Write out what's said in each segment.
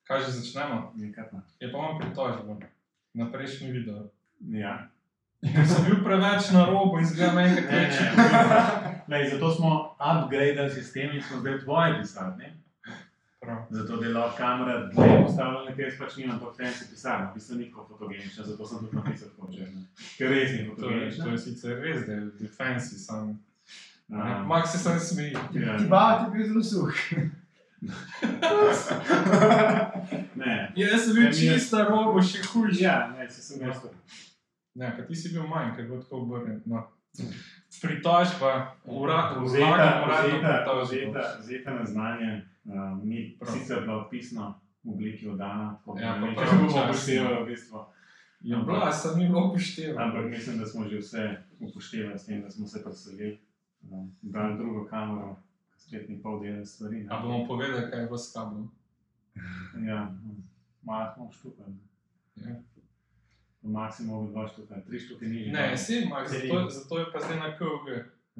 Kaj že začnemo? Nikatno. Je pa imam pritožbo na prejšnji video. Ja. Sem bil preveč na robu in zgledam enkrat večji. Zato smo upgradali sistem in smo zdaj tvoje pisati, ne? Prav. Zato da je lahko kamera dlje postavljena, ker jaz pač nimam to fancy pisarno. V bistvu niko fotogenična, zato sem tudi napisal tako včeraj. Ker res ni fotogenična. To je sicer res, da je fancy sam. Max se sam smeji. Ti bava ti bil zelo suh. Ne. Jaz sem bil čista robo, še hujši. Ja, ne, se sem mesto. Ne, pa ti si bil manj, ker bo tako obrnjen. No. Pritožba, Vzeta na znanje, ni sicer bila pisno v obliki oddana, Ja, pa če se bomo upoštevali v bistvu. Ja, bila, sem ni bilo upoštevati. Ampak mislim, da smo že vse upoštevali s tem, da smo se predstavili. Dali drugo kamero, spet ni pol delali stvari. A bomo povedali, kaj je bilo s kablom? Ja, malo smo štukali. Ja. Maksimum 2 štuka, 3 štuke nižje. Ne, si Max, zato je pa zdaj na KG.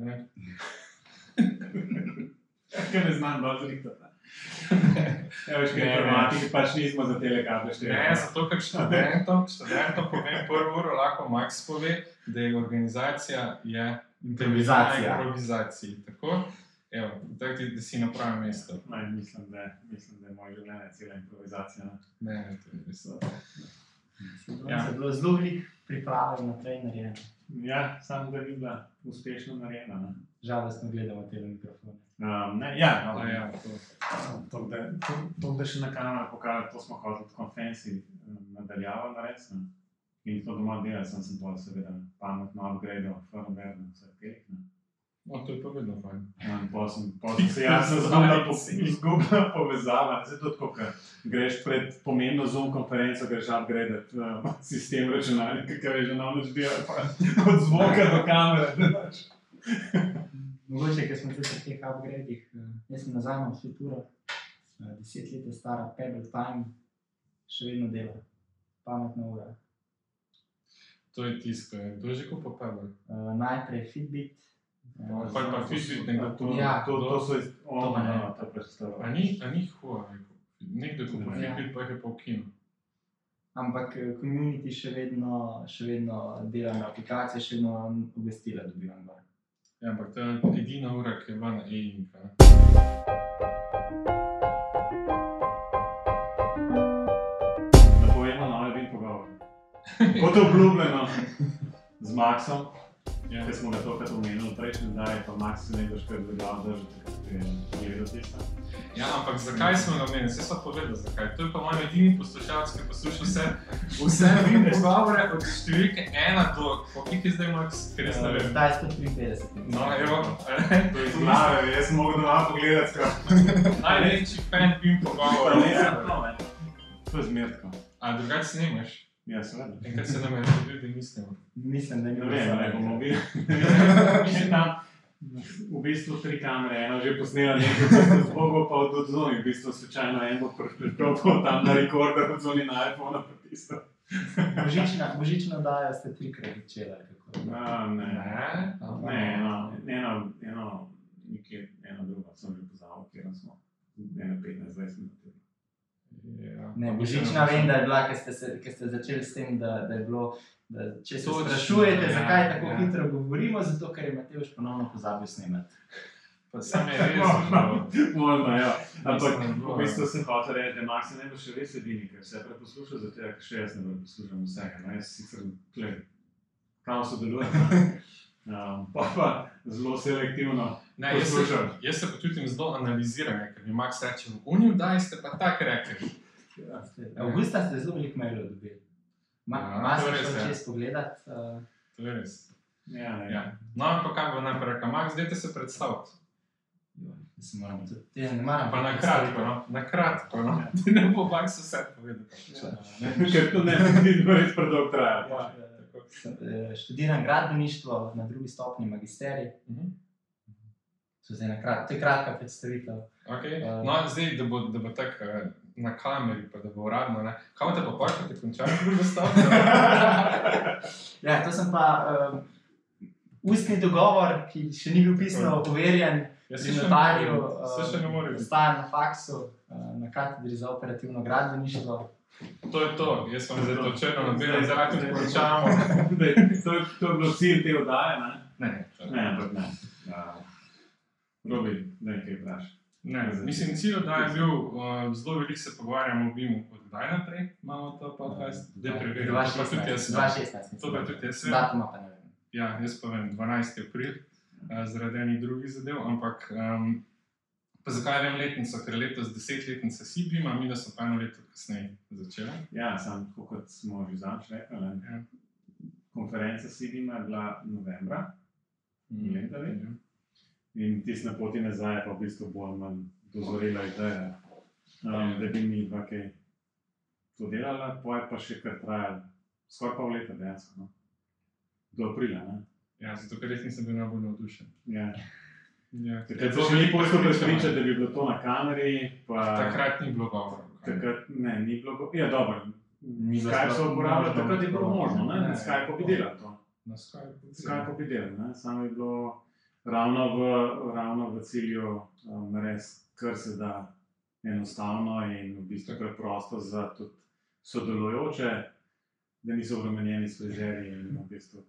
Kaj ne znam bolj zrihtati. Ja, veš, kaj informatiki pač nismo za tele kable števili. Ne, zato ker študentom povem prvo uro, lahko Max pove, da je organizacija improvizaciji. Tako? Evo, tako da si na pravem mestu. Mislim, da je moje življenje cela improvizacija. Ne, to je res. Ja. Se je bilo zelo veliko priprave na trenerje. Ja, samo da ni bila uspešno narejena. Žal, da smo gledali te mikrofone. To, da še na kanalu pokazali, to smo hoteli tako fancy nadaljavo narediti. In to doma delali, sem to seveda pametno upgradal, firmware, vse teh. No, to je pa vedno fajn. Potem se jasno zgubila povezava. Zdaj to tako, ker greš pred pomembno Zoom konferenco, greš upgradat sistem računalnika, ker je že namreč delal od zvoka do kamere. Mogoče, ker smo tudi v teh upgradih, jaz sem nazaj imel Futuro, 10 let je stara, Pebble Time, še vedno dela, pametna ura. To je tisto, kdo je že kupil Pebble? Najprej Fitbit. Pa Fitbit nekdo to... Ja, to so to predstavljeno. A ni Huawei kupil? Nekdo je kupil Fitbit, pa jih je pa ukinil. Ampak community še vedno dela na aplikacije, še vedno obvestila dobivam gor. Ja, ampak to je edina ura, ki je bila na e-inka. Da povemo novi bil pogovor. Kot obljubljeno z Maxom, ker smo ga tokrat omenili prejšnji dan, pa Max se nekdo še predlagal držati, ker je gledal tisto. Ja, ampak zakaj smo ga omenili? Vse so povedali zakaj. To je pa moj edini poslušalec, ki posluša vse pogovore od številke 1 do... Koliko je zdaj Max? Ker jaz ne vem. Zdaj 153. No, evo. To je znave, jaz sem mogel doma pogledati skrati. Največji fan BIM pogovor. To je zmertko. A drugače snemaš? Ja, seveda. Enkrat se nam je zgodil, da mislimo. Mislim, da ni ne bomo videli. Še tam, v bistvu 3 kamere, eno že posnela nekaj, zbogo pa od odzoni, v bistvu slučajno en bo prišel tam na rekorder odzoni na iPhone pa tisto. Božično dajo ste 3-krat začela. Eno drugo sem že poznal, kjer smo 15-20 minut. Ne, božična vem, da je bila, ker ste začeli s tem, da je bilo, da če se sprašujete, zakaj tako hitro govorimo, zato ker je Matevž ponovno pozabil snemati. Pa sam je res. Možno, ja. Ampak v bistvu sem hotel reči, da Max ne bo še res edini, ker se je preposlušal, zato ker še jaz ne poslušam vsega. Jaz sicer kam sodelujem, pa zelo selektivno poslušam. Jaz se počutim zelo analiziran, ker mi Max reče, v uniju daj ste pa tak rekli. Augusta ste zelo veliko mailov dobili. Malo sem šel čez pogledat. To je res. Ja. No, ampak kaj bo najprej rekel, Max, dajte se predstaviti. Se moram tudi, ne maram. Pa na kratko, no. Ti ne bo Max vse povedal. Ker to ne bi res predolgo trajalo. Študiram gradbeništvo, na drugi stopnji magisterij. To je kratka predstavitev. No, zdaj, da bo tako na kameri, pa da bo uradno, ne? Kaj te pa pa, ko te končali drugo stopnjo? Ja, to sem pa ustni dogovor, ki še ni bil pisno overjen pri notarju. Se še ne more biti. Ostajam na faksu, na katedri za operativno gradbeništvo. To je to, jaz sem zdaj to črno na belo, zdaj tudi končamo. To je bilo cilj te oddaje, ne? Ne. Ampak ne. Robi, da nekaj vpraš. Ne, mislim, cilj oddaje je bil, zelo veliko se pogovarjamo o BIM-u od kdaj naprej, imamo to podcast. 2016. To pa tudi jaz vem. Datuma pa ne vem. Ja, jaz pa vem, 12. april, zaradi enih drugih zadev, ampak pa zakaj vem letnico, ker letos 10-letnica si BIM-a, mi da so pa eno leto kasneje začeli. Ja, sam tako kot smo že zadnjič rekli, Ja. konferenca SIBIM-a je bila novembra, leta let. Ja. In tisti na poti nazaj je pa v bistvu bolj manj dozorela ideja, da bi mi dva kaj to delala, poje pa še kar trajalo, skoraj pol leta dejansko, no? Do aprila, ne? Ja, zato ker res nisem bil najbolj navdušen. Ja. Ja. Takrat so še posto prepričati, da bi bilo to na kameri, pa... Takrat ni bilo govora. Takrat, ne, ni bilo govora. Ja, dobro. Ni bilo Skype so uporabljali, možno, takrat je bilo možno, ne? Ne, Skype bi delal to. Na Skype. Skype bi delal, ne? Samo je bilo ravno v cilju narediti, kar se da enostavno in v bistvu preprosto za tudi sodelujoče, da niso obremenjeni s frižerji in v bistvu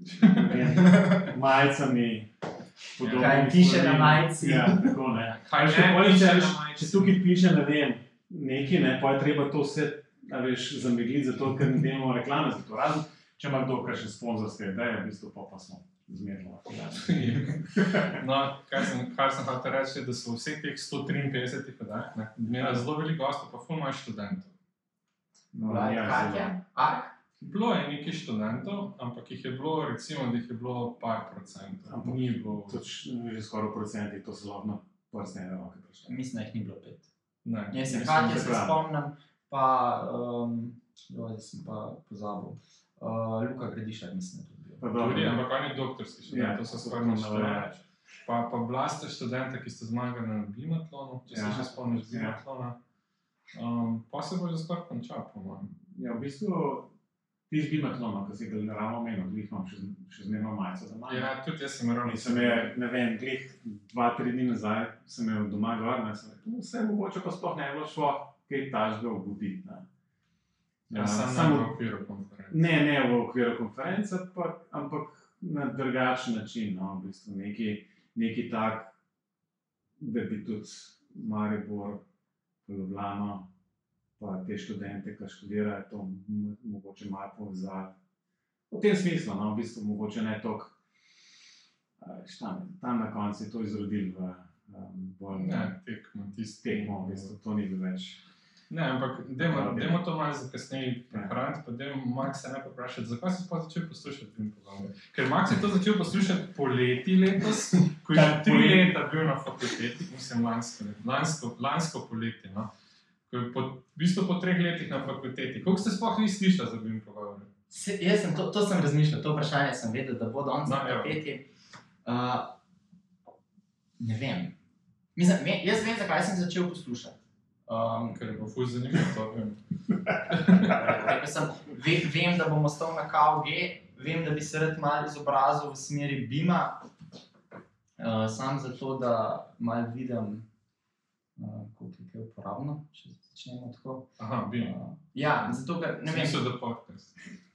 majicami. Kaj piše na majici. Ja, tako ne. Kaj Še ne bolj, piše če- na majici? Če tukaj piše, ne vem, nekaj, ne, pa je treba to vse, a veš, zamegliti, zato ker ne delamo reklame za to. Razen, če ima kdo kakšne sponzorske ideje, v bistvu pa smo zmerno lahko dali. No, kar sem hotel reči, je, da so vseh teh 153 oddajah imela zelo veliko gostov, pa ful imajo študentov. No, Bila je ja, Katja, zelo. Ark, Bilo je nekaj študentov, ampak jih je bilo, recimo, da jih je bilo par procentov. Ampak Ni bilo. Tudi že skoraj v procentih, to so lahko prstne roke prišle. mislim, da jih ni bilo 5. Ne, Jaz se mislim, Katja da- se spomnim, pa, zdaj sem pa pozabil, Luka Gradišar mislim, da je tudi bil. Pa dobro. Tudi, ampak on je doktorski študent, Ja, to so to skoraj smo nič navajali. več. Pa bila sta študenta, ki sta zmagali na bimatlonu, če se Ja. še spomniš Ja. bimatlona. Pa se bo že skoraj končal, po mojem. Ja, v bistvu, ti z bimatlonom, ki si ga ravno omenil, glih imam še zmerno majico doma. Ja, tudi jaz sem ravno. In sem je, ne vem, glih 2-3 dni nazaj, sem imel doma gor, ne, sem rekel, vse mogoče pa sploh ne bilo šlo, kaj tažga obuditi, ne. Ja, sam v okviru konference. Ne v okviru konference, ampak na drugačen način, no, v bistvu neki tak, da bi tudi Maribor, Ljubljano, pa te študente, ki študirajo, to mogoče malo povezali. V tem smislu, no, v bistvu mogoče ne toliko, tam na koncu je to izrodil v bolj Ne, tekmo, v bistvu, to ni bilo več. Ne, ampak dajmo to malo za kasneje prehraniti, pa dajmo Maxa ne poprašati, zakaj si sploh začel poslušati BIM pogovore. Ker Max je to začel poslušati poleti letos, ko je že 3 leta bil na fakulteti, mislim lansko poletje, no. Ko je v bistvu po 3 letih na fakulteti. Koliko ste sploh vi slišali za BIM pogovore? Jaz sem to sem razmišljal, to vprašanje sem vedel, da bo danes na No, evo. tapeti. Ne vem. Mislim, jaz vem, zakaj sem začel poslušati. Ker je bilo ful zanimivo, to vem. Rekel sem, vem, da bom ostal na KUG, vem, da bi se rad malo izobrazil v smeri BIM-a, sam zato, da malo vidim, koliko je kaj uporabno, če začnemo tako. Aha, BIM. Ja, zato, ker ne vem. Smisel, da podcast.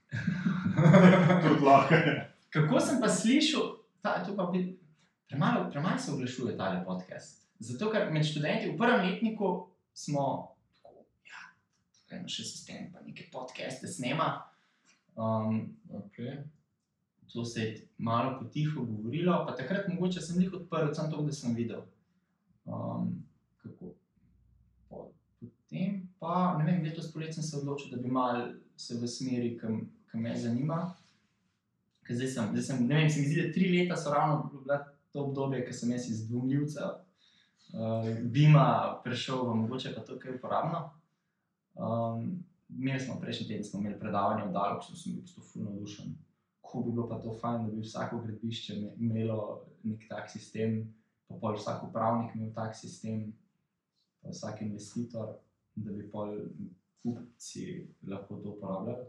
Tudi lahko. Kako sem pa slišal, premalo se oglašuje tale podcast. Zato, ker med študenti v prvem letniku smo tako, ja, tukaj ima še sistem, pa neke podcaste snema. Okay. To se je malo potiho govorilo, pa takrat mogoče sem jih odprl, samo to, da sem videl. Kako. Potem pa, ne vem, letos poleti sem se odločil, da bi malo se v smeri, ki me zanima. Ker zdaj sem, ne vem, se mi zdi, da 3 leta so ravno bila to obdobje, ko sem jaz iz dvomljivca BIM-a prešel v mogoče pa to, kaj je uporabno. Prejšnji teden smo imeli predavanje v Daloksu, sem bil ful navdušen. Kako bi bilo pa to fajn, da bi vsako gradbišče imelo nek tak sistem, pa pol vsak upravnik imel tak sistem, pa vsak investitor, da bi pol kupci lahko to uporabljali.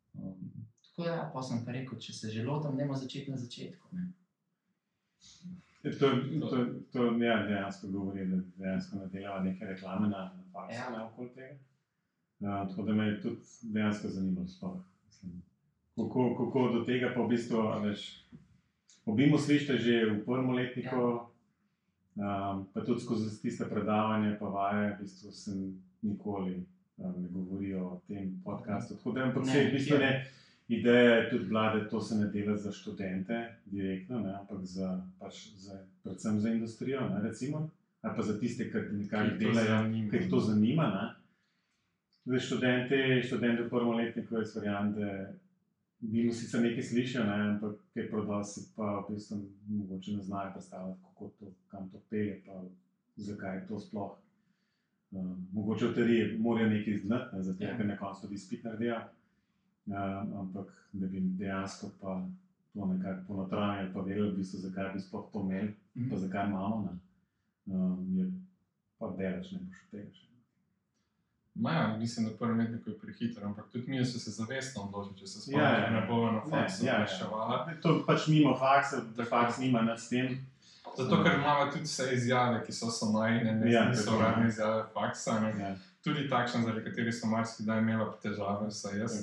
Tako da, pa sem pa rekel, če se že lotam, dajmo začeti na začetku. Ne? To ja, dejansko govori, da dejansko ne delava neke reklame na faksu, ne okoli tega. Tako da me je tudi dejansko zanimalo sploh. Kako do tega pa v bistvu, veš, obimo slište že v prvem letniku, pa tudi skozi tiste predavanje pa vaje, v bistvu sem nikoli ne govoril o tem podcastu. Tako da ampak v bistvu ne, ideja je tudi bila, da to se ne dela za študente direktno, ne, ampak predvsem za industrijo, ne, recimo, ali pa za tiste, ki nekaj delajo, ki jih to zanima. Ne. Zdaj študenti v prvem letniku, jaz verjamem, da bi mu sicer nekaj slišal, ne, ampak kaj prodosti pa v bistvu mogoče ne znajo predstavljati, kako to, kam to pelje, pa zakaj to sploh. Mogoče v teoriji morajo nekaj znati, zato ker na koncu tudi izpit naredijo, ampak da bi dejansko pa to nekako ponotranjali, pa vedeli v bistvu, zakaj bi sploh to imeli, pa zakaj imamo, je pa deleč ne boš od tega še. Ja, mislim, da prvi letnik je prehiter, ampak tudi mi so se zavestno odločili, če se spomnim, da ne bo na faksu reševala. To pač mimo faksa, da faks nima nad s tem. Zato, ker imamo tudi vse izjave, ki so najne, niso uradne izjave faksa. Tudi takšne, zaradi katerih so marsikdaj imela težave, vsaj jaz.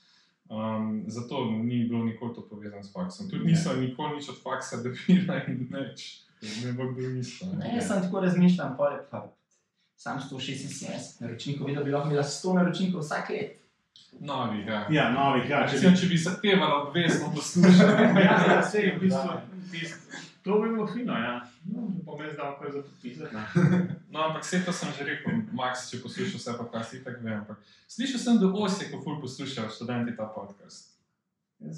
Zato ni bilo nikoli to povezano s faksom. Tudi niso nikoli nič od faksa dobila in nič. Ne bo kdo mislil. Jaz sem tako razmišljam, sam 176 naročnikov, videl bi lahko imela 100 naročnikov vsak let. Novih, ja. Ja, novih, ja. Če bi zahtevala obvezno poslušati. Ja, sej, v bistvu. To bi bilo fino, ja. No, pa me zdal kaj za podpisati. No, ampak vse to sem že rekel, Max, če poslušal vse podcast, itak vem, ampak slišal sem, da Osje, ko ful poslušajo študenti ta podcast. Ja,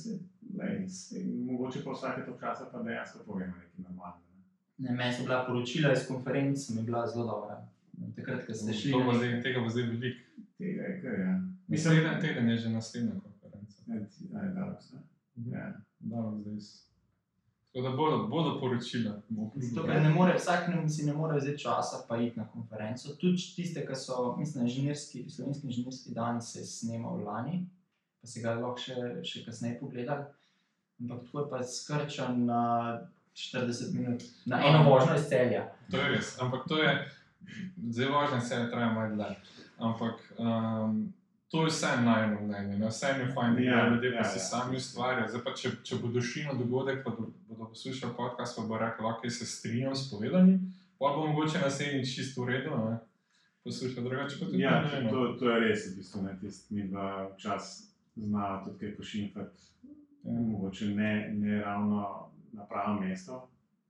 mogoče pa vsake to časa pa dejansko povemo nekaj normalno. Ne, meni so bila poročila iz konferenc, mi je bila zelo dobra. Takrat, ko ste šli... Tega bo zdaj veliko. Tega je kar, ja. Teden je že naslednja konferenca. Ja, je Davos, ne? Ja. Davos zdaj. Tako da bodo poročila. Zato, ker vsak si ne more vzeti časa pa iti na konferenco. Tudi tiste, ki so, mislim, slovenski inženirski dan se je snemal lani, pa se ga lahko še kasneje pogledali. Ampak tako je pa skrčen na 40 minut, na eno vožnjo iz Celja. To je res, ampak to je... Zdaj vožnja se traja malo dlje, ampak to je vse najno mnenje, vse je fajn, da ljudje pa se sami ustvarjajo. Zdaj pa, če bodo šli na dogodek, pa bodo poslušali podcast, pa bo rekel, ok, se strinjam s povedanim, pa bo mogoče naslednjič čisto v redu, poslušati drugače pa tudi. Ja, to je res, v bistvu, mi dva včas znajo tudi kaj pošimfati, mogoče ne ravno na pravem mestu,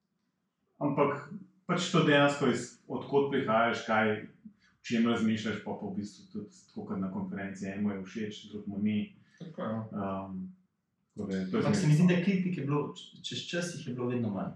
ampak pač to dejansko odkot prihajaš, v čem razmišljaš, pa v bistvu tudi tako kot na konferenci, eno je všeč, drugo ni. Tako je. Ampak se mi zdi, da kritik je bilo, čez čas jih je bilo vedno manj.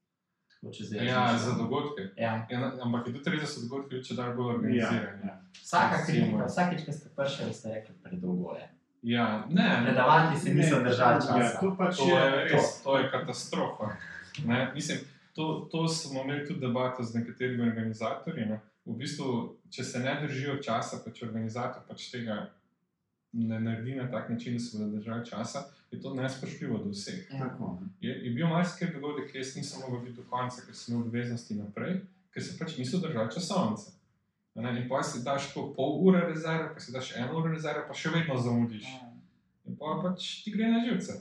Ja, za dogodke. Ja. Ampak je tudi res, da so dogodki če dalj bolj organizirani. Vsaka kritika, vsakeč, ko ste prišli, ste rekli predolgo je. Ja, ne. Predavati se niso držali časa. To je katastrofa. Mislim, to smo imeli tudi debato z nekaterimi organizatorji. V bistvu, če se ne držijo časa, pa če organizator pač tega ne naredi na tak način, da se bodo držali časa, je to nespoštljivo do vseh. Je bil marsikaj dogodek, ki jaz nisem mogel biti do konca, ker sem imel obveznosti naprej, ker se pač niso držali časovnice. In pa si daš to pol ure rezerve, pa si daš 1 uro rezerve, pa še vedno zamudiš. In pa pač ti gre na živce.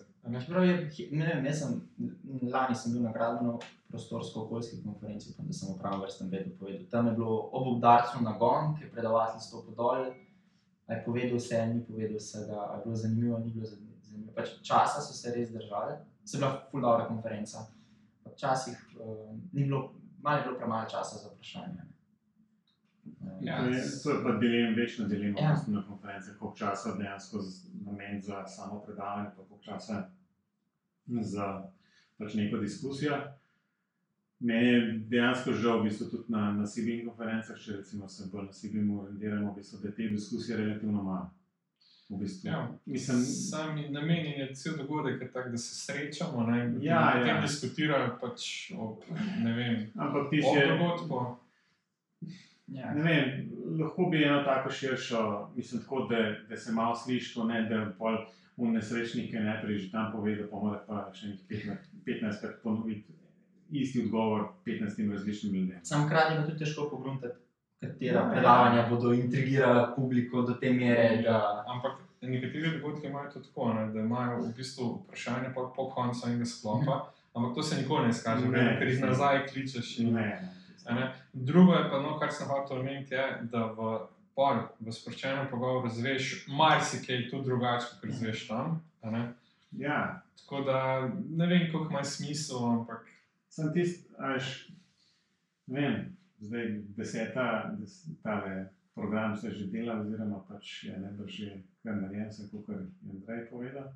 Lani sem bil na gradbeno-prostorsko-okoljski konferenci, da sem o pravem vrstnem redu povedal. Tam je bilo ob udarcu nagon, ki je predavatelj stopil dol, a je povedal vse, ni povedal vsega, a je bilo zanimivo, ni bilo zanimivo. Pač časa so se res držali, se je bila ful dobra konferenca. Včasih malo je bilo premalo časa za vprašanje. To je pa večna dilema na konferencah, koliko časa dejansko namen za samo predavanje, pa koliko časa za pač neko diskusijo. Meni je dejansko žal v bistvu tudi na CBIN konferencah, če recimo se bolj na CBIN orientiramo, v bistvu, da te diskusije relativno malo. V bistvu. Ja, sami namenjen je cel dogodek je tak, da se srečamo, potem diskutirajo pač o, ne vem, o dogodku. Ne vem, lahko bi eno tako širšo, mislim tako, da se malo sliši to, da pol v nesrečnike najprej že tam pove, da pa mora pa še nekaj 15 ponoviti isti odgovor 15 različnim ljudem. Sam hkrati je pa tudi težko pogruntati, katera predavanja bodo intrigirala publiko do te mere, da... Ampak nekateri dogodki imajo to tako, ne, da imajo v bistvu vprašanje po koncu enega sklopa, ampak to se nikoli ne izkaže, ker jih nazaj kličeš. Drugo je pa, kar sem hotel omeniti, je, da v sproščenem pogovoru zveš marsikaj tudi drugače, kot zveš tam. Ja. Tako da ne vem, koliko ima smisel, ampak... Sem ne vem, zdaj 10. tale program se že dela, oziroma pač je najbrž že kar narejen, kot je Andrej povedal.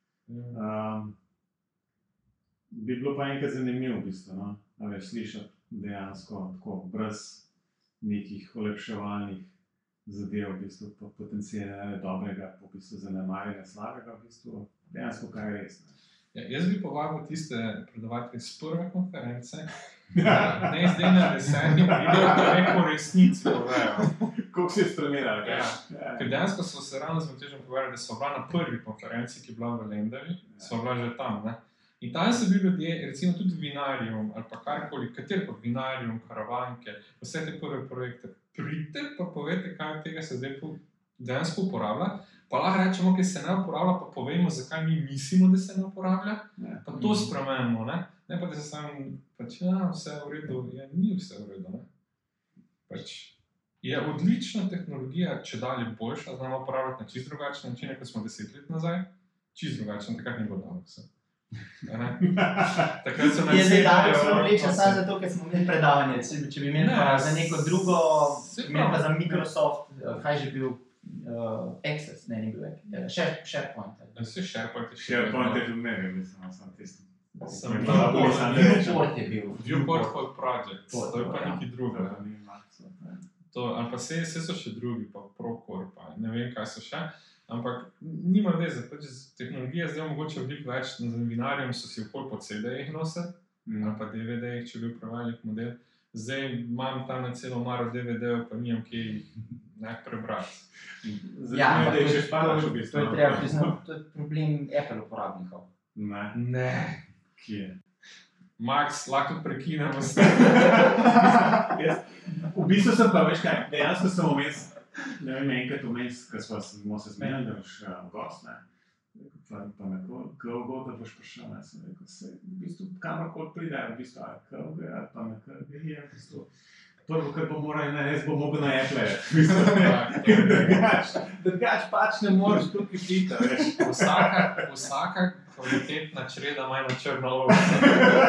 Bi bilo pa enkrat zanimivo, v bistvu, no? Slišati dejansko tako, brez nekih olepševalnih zadev, v bistvu, potencijalne dobrega, v bistvu zanemarjanja slabega, v bistvu, dejansko kaj je res. Ja, jaz bi povabil tiste predavatelje z prve konference, ne zdaj na 10. pridejo, da neko resnici povejo. Koliko si stremiral? Ker dejansko so se ravno z Matežem pogovarjali, da so bila na prvi konferenci, ki je bila v Lendavi, so bila že tam. Ne? In tam so bili ljudje, recimo tudi Vinarium ali pa karkoli, katerikoli Vinarium, Karavanke, vse te prve projekte. Pridite pa povete, kaj od tega se zdaj dejansko uporablja. Pa lahko rečemo, ki se ne uporablja, pa povemo, zakaj mi mislimo, da se ne uporablja. Pa to spremenimo, ne? Ne pa, da se sam, pač, vse je v redu, ni vse v redu, ne? Pač, je odlična tehnologija, če dalje boljša, znamo uporabljati na čist drugačne načine, kot smo 10 let nazaj. Čist drugačne, takrat ni bilo dobro vse. Takrat so je zdaj tako smo vlečen samo zato, ker smo imeli predavanje. Če bi imeli pa za neko drugo, imeli pa za Microsoft, kaj že bil, Access, ne, ni bil SharePoint. Vse SharePoint je tudi meni, mislim, sam tisti. Viewport je bil. Viewport pod Project, to je pa nekaj druga. Ali pa vse so še drugi, pa Procore, pa ne vem, kaj so še. Ampak nima veze, pač tehnologija zdaj mogoče veliko več, na Vinarium so si okoli pod CD-jih nosili, ali pa DVD-jih, če bil prevelik model. Zdaj imam tam na celo maro DVD-ev, pa nimam kje jih prebrati. Ja, ampak to je treba priznati, to je problem Apple uporabnikov. Ne. Kje? Max, lahko prekinemo s V bistvu sem pa, veš kaj, dejansko sem vmes, ne vem, enkrat vmes, ko smo se zmenili, da boš gost, ne? Pa me kako, da boš prišel, ne? Sem rekel, v bistvu, kamorkoli pride, v bistvu, kako, pa me kako, v bistvu. Prvo, kar bo moral narediti, bo mogel na Apple. Drugač pač ne moreš tukaj pita, veš. Vsaka kvalitetna čreda ima eno črno ovce.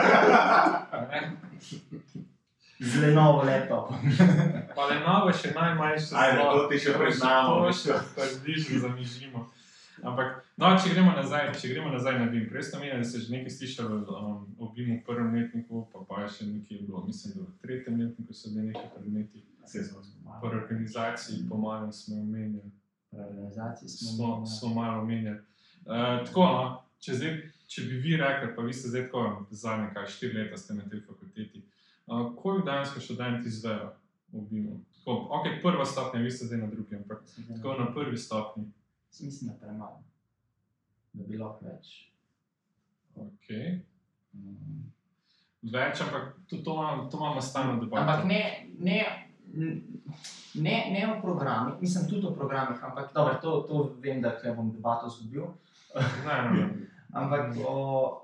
Z Lenovo laptop. Pa Lenovo je še najmanjše. Ajde, to ti še priznamo. To še bližno zamižimo. Ampak, če gremo nazaj na BIM. Prej ste omenili, da ste že nekaj slišali o BIM-u v prvem letniku, pa je še nekaj bilo, mislim, da v tretjem letniku so bili nekaj predmeti. Po organizaciji, po malem smo omenjali. Po organizaciji smo malo omenjali. Tako, če bi vi rekli, pa vi ste zdaj tako, zadnje 4 leta ste na tej fakulteti, koliko dansko študenti izvejo v BIM-u? Ok, prva stopnja, vi ste zdaj na drugi, ampak tako na prvi stopnji. Mislim, da premalo. Da bi lahko več. Ok. Več, ampak to imamo stalno debato. Ampak ne o programih, mislim tudi o programih, ampak dobro, to vem, da tukaj bom debato zgubil. Ne. Ampak o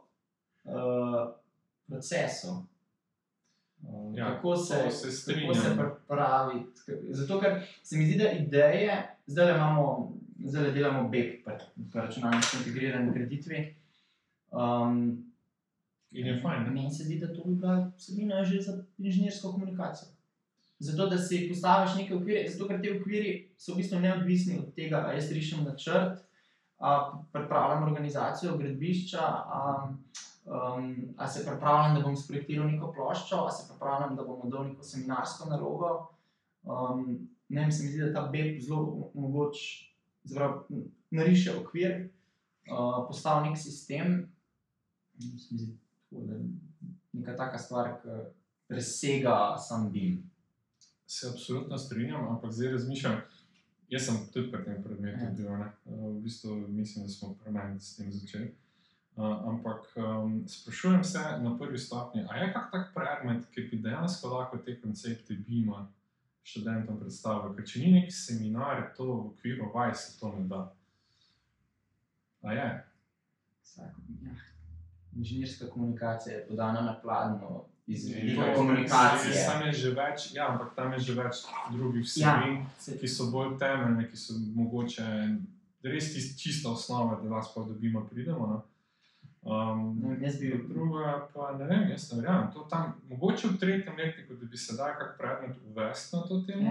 procesu. Kako se pripravi. Zato, ker se mi zdi, da ideje, zdaj delamo BEP, pa računalniško integrirani graditvi. In je fajn. Meni se zdi, da to bi bila vsebina že za inženirsko komunikacijo. Zato, da si postaviš neke okvire, zato, ker te okviri so v bistvu neodvisni od tega, a jaz rišem načrt, pripravljam organizacijo gradbišča, a se pripravljam, da bom sprojektiral neko ploščo, a se pripravljam, da bom dal neko seminarsko nalogo. Ne vem, se mi zdi, da ta BEP zelo nariše okvir, postavi nek sistem. Se mi zdi, da je neka taka stvar, ki presega sam BIM. Se absolutno strinjam, ampak zdaj razmišljam, jaz sem tudi pri tem predmetu bil, ne? V bistvu mislim, da smo premajno s tem začeli. Ampak sprašujem se na prvi stopnji, a je kak tak predmet, ki bi dejansko lahko te koncepte BIM-a študentom predstavil? Ker če ni neki seminar, to v okviru vaj se to ne da. A je? Inženirska komunikacija je podana na pladnju iz velike komunikacije. Tam je že več, ampak tam je že več drugih vsebin, ki so bolj temeljne, ki so mogoče res čista osnova, da vas pa do BIM-a pridemo. Druga pa ne vem, jaz ne verjamem. To tam, mogoče v 3. letniku, da bi se dal kak predmet uvesti na to temo.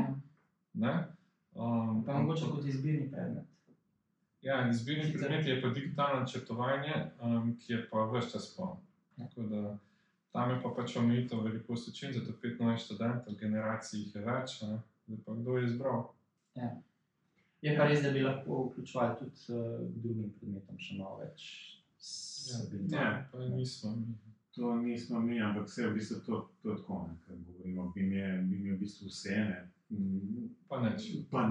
Pa mogoče kot izbirni predmet. Ja, izbirni predmet je pa digitalno načrtovanje, ki je pa ves čas poln. Tako da tam je pa pač omejitev velikost učin, zato 5 novih študentov, generacij jih je več, da pa kdo je izbral. Ja. Je pa res, da bi lahko vključovali tudi drugim predmetom še malo več. Ja, pa nismo mi. To nismo mi, ampak vse v bistvu to tako, ker govorimo, BIM je v bistvu vse, ne. Pa nič.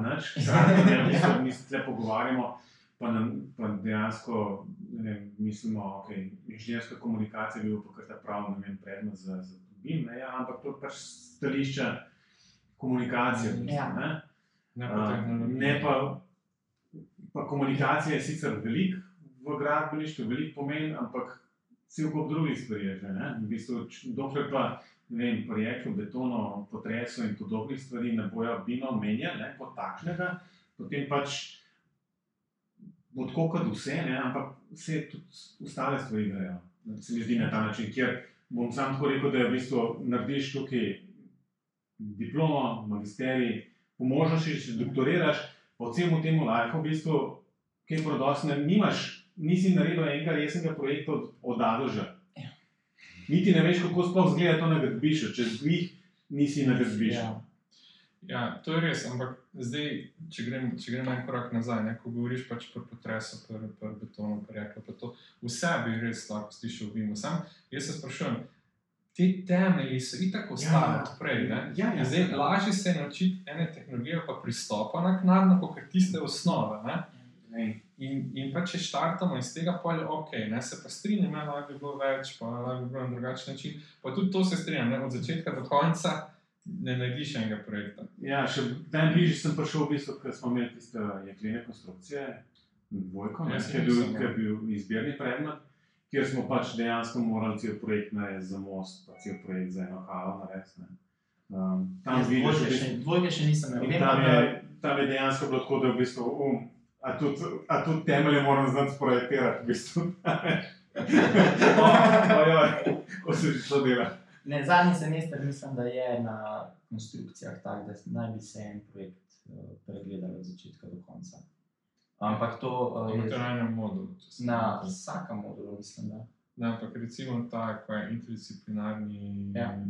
Mi se tle pogovarjamo, pa dejansko mislimo, inženirska komunikacija bi bil pa kar ta pravi predmet za BIM, ampak to pač stališča komunikacije v bistvu, ne pa komunikacija je sicer veliko v gradbeništvu, veliko pomeni, ampak cel kup drugih stvari je že, v bistvu, dokler pa projektov, betono, potresov in podobnih stvari ne bojo BIM-a omenjali kot takšnega, potem pač bo tako kot vse, ampak vse tudi ostale stvari grejo. Se mi zdi na ta način, kjer bom sam tako rekel, da v bistvu narediš tukaj diplomo, magisterij, po možnosti, če doktoriraš, po celemu temu lajku v bistvu, kaj prodosne, nisi naredil enega resnega projekta od A do Ž. Niti ne veš, kako sploh zgleda to na gradbišču, če zglih nisi na gradbišču. Ja, to je res, ampak zdaj, če grem en korak nazaj, ko govoriš pač pri potresu, pri betonu, pri jeklu, pa to, vse bi res lahko slišal v BIM-u. Sam, jaz se sprašujem, te temelji so itak ostali odprej, zdaj lažje se je naučiti ene tehnologije pa pristopa naknadno, kot tiste osnove, In pa če štartamo iz tega polja, se pa strinjam, lahko bi bilo več, pa lahko bi bilo na drugačen način, pa tudi to se strinjam, od začetka do konca ne narediš enega projekta. Ja, še najbližje sem prišel v bistvu, ker smo imeli tiste jeklene konstrukcije, dvojko, ki je bil izbirni predmet, kjer smo pač dejansko morali cel projekt narediti za most, pa cel projekt za eno halo narediti. Dvojke še nisem imel. Tam je dejansko bilo tako, da v bistvu A tudi temelje moram znati sprojektirati, v bistvu. Ko se že to dela. Zadnji semester mislim, da je na konstrukcijah tak, da naj bi se en projekt pregledal od začetka do konca. Ampak to je... Na enem modulu. Na vsakem modulu, mislim, da. Ampak recimo ta, ko je interdisciplinarni...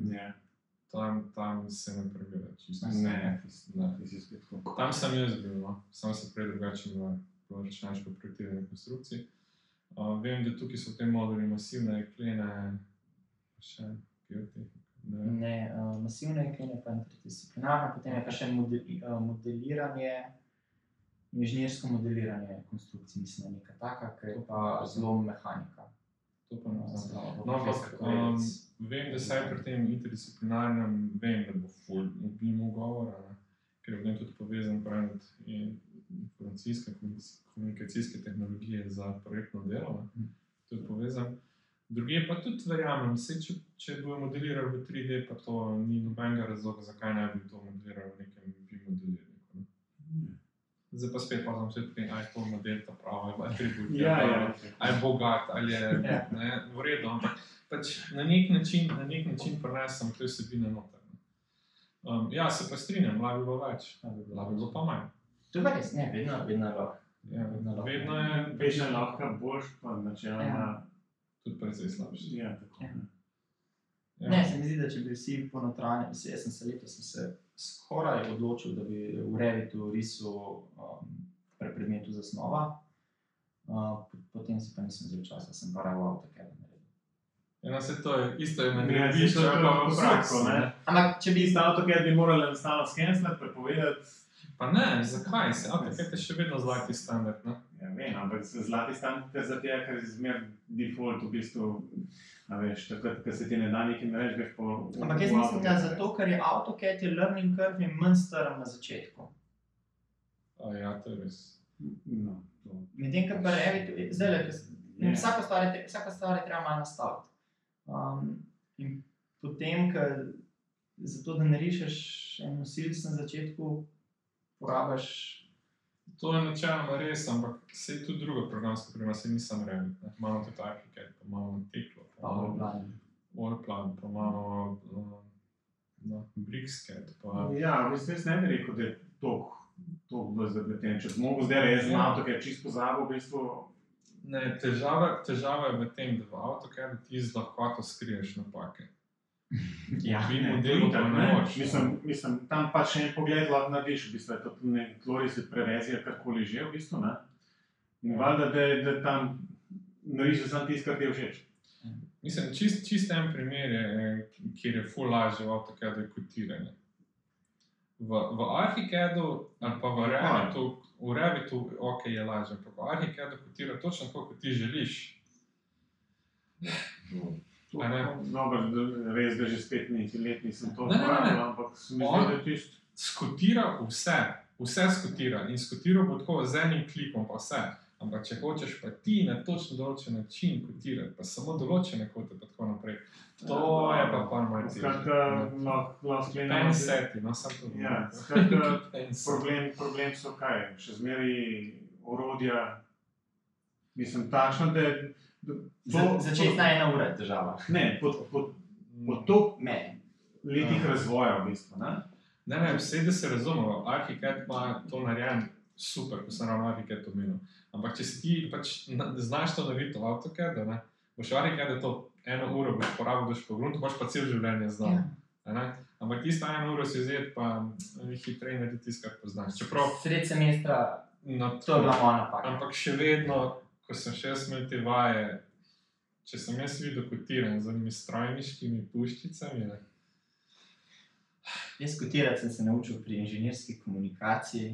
Tam se ne pregleda čisto. Ne. Tam sem jaz bil, sam se prej drugače bilo računalniško projektiranje konstrukcij. Vem, da tukaj so v tem moduli masivne jeklene, še geotehnika. Ne, masivne jeklene pa interdisciplinarno, potem je pa še modeliranje, inženirsko modeliranje konstrukcij, mislim, neka taka, ker je pa zelo mehanika. To pa ne znam. Vem, da se pri tem interdisciplinarnem vem, da bo ful v BIM-u govora, ker je v tem tudi povezan predmet informacijske, komunikacijske tehnologije za projektno delo. To je povezan. Drugi pa tudi verjamem, če bojo modelirali v 3D, pa to ni nobenega razloga, zakaj ne bi to modelirali v nekem BIM modelirniku. Zdaj pa spet pozam vse tukaj, aj to model ta prav, aj atribut, aj bogat, ali je v redu, ampak pač na nek način prenesem te vsebine noter. Ja, se pa strinjam, lahko bi bilo več, lahko bi bilo pa manj. To pa res, ne, vedno lahko. Vedno je lahko boljš, pa načeloma tudi precej slabši. Ja, tako. Ne, se mi zdi, da če bi vsi ponotranjali, jaz sem se skoraj odločil, da bi v Revitu risal pri predmetu zasnova, potem si pa nisem vzel časa, sem pa rabil AutoCAD naredil. Ja, se to je, isto je na gradbišču, pa v prakso, ne? Ampak če bi AutoCAD bi morali enostavno skenslati, prepovedati. Pa ne, zakaj se? AutoCAD je še vedno zlati standard, ne? Ja, vem, ampak zlati standard za tega, ker je zmer default v bistvu, a veš, takrat, ko se ti ne da nekaj nareč, greš po... Ampak jaz mislim, da zato, ker je AutoCAD je learning curve je manj strm na začetku. Ja, to je res. No, to. Medtem, ker pa Revit, zdaj, vsaka stvar je treba malo nastaviti. In potem, ker zato, da narišeš en nosilec na začetku, porabiš... To je načeloma res, ampak se tudi druga programska oprema, se nisem Revit. Imamo tudi ArchiCAD, pa imamo Teklo, pa imamo Allplan, pa imamo BricsCAD. Ja, v bistvu jaz ne bi rekel, da je toliko bolj zapleten. Če smo zdaj res na AutoCAD čisto pozabil, v bistvu... Ne, težava je v tem, da v AutoCAD ti z lahkoto skriješ napake. Ja, Mislim, tam pa še en pogled lahko narediš, v bistvu je to nek tloris prerezija, karkoli že, v bistvu, ne? In valjda, da tam narišeš samo tisto, kar ti je všeč. Mislim, čist en primer je, kjer je ful lažje v AutoCAD-u je kotiranje. V ArchiCAD-u ali pa v Revitu ok je lažje, ampak v ArchiCAD-u kotira točno tako, kot ti želiš. Dobro, res, da že spet nekaj let nisem to uporabljal, ampak se mi zdi, da tisto... Skotira vse skotira in skotiral bo tako z enim klikom pa vse. Ampak če hočeš pa ti na točno določen način kotirati, pa samo določene kote pa tako naprej, to je pa par malo težje. Skratka, lahko sklenemo... Penseti, no, sam to ja, skratka, problem so kaj? Še zmeri orodja, mislim, takšno, da... Začetna 1 ura je težava. Ne, po toliko letih razvoja v bistvu, ne? Ne, vse, da se razumemo, ArchiCAD ima to narejen super, ko sem ravno ArchiCAD omenil. Ampak če si ti pač znaš to narediti v AutoCAD, ne, boš v ArchiCAD to 1 uro boš porabil, boš po gruntu, boš pa cel življenje znal. Ja. Ampak tisto 1 uro si vzeti, pa hitreje narediti tisto, kar poznaš. Sred semestra, to je bila moja napaka. Ampak še vedno, ko sem še jaz imel te vaje, če sem jaz videl kotiran z onimi strojniškimi puščicami, ne. Jaz kotirati sem se naučil pri inženirski komunikaciji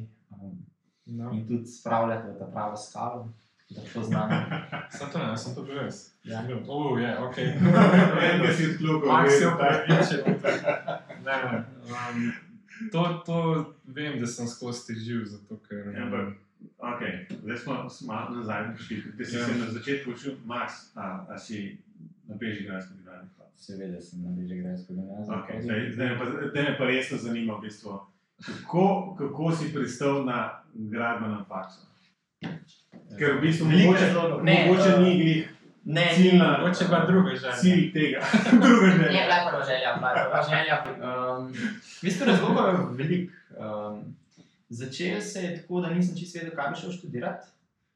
in tudi spravljati v ta pravo skalo, da to znam. Sem to bil jaz. Ja. Okej. Enega si odklukal. Max je opravičen. Ne. To vem, da sem skozi težil, zato ker... Okej, zdaj smo malo nazaj prišli. Ti si se na začetku učil, Max, a si na Bežigrajsko gimnazijo? Seveda sem na Bežigrajsko gimnazijo. Okay, zdaj me pa resno zanima v bistvu, kako si pristal na gradbenem faksu? Ker v bistvu mogoče ni glih ciljna... Mogoče pa druga želja. Cilj tega. Druga želja. Ne, bila je prva želja. V bistvu razlogov je veliko. Začel se je tako, da nisem čisto vedel, kaj bi šel študirati.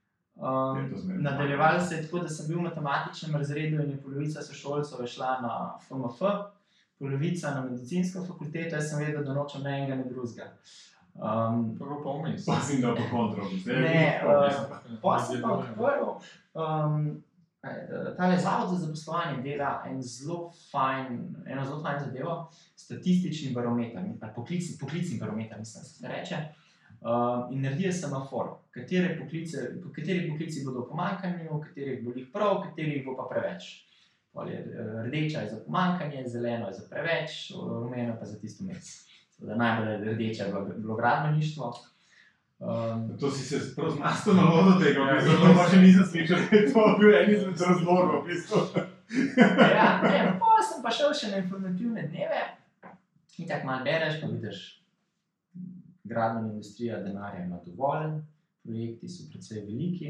Nadaljeval se je tako, da sem bil v matematičnem razredu in je polovica sošolcev šla na FMF, polovica na medicinsko fakulteto, jaz sem vedel, da nočem ne enega, ne drugega. Prvo pa vmes. Pa si dal po kontrol. Pa sem pa odprl. Tale zavod za zaposlovanje dela eno zelo fajn zadevo, statistični barometer, poklicni barometer, mislim, se reče. In naredijo semafor, kateri poklici bodo v pomanjkanju, katerih bo jih prav, katerih bo pa preveč. Rdeča je za pomanjkanje, zeleno je za preveč, rumeno pa za tisto vmes. Najbolj rdeča je bilo gradbeništvo. To si se prav zmastil na vodo tega, zato pa še nisem slišal, da je to bil en izmed razlogov, v bistvu. Ja, potem sem pa šel še na informativne dneve in tako malo bereš, pa vidiš, gradbena industrija denarja ima dovolj, projekti so precej veliki.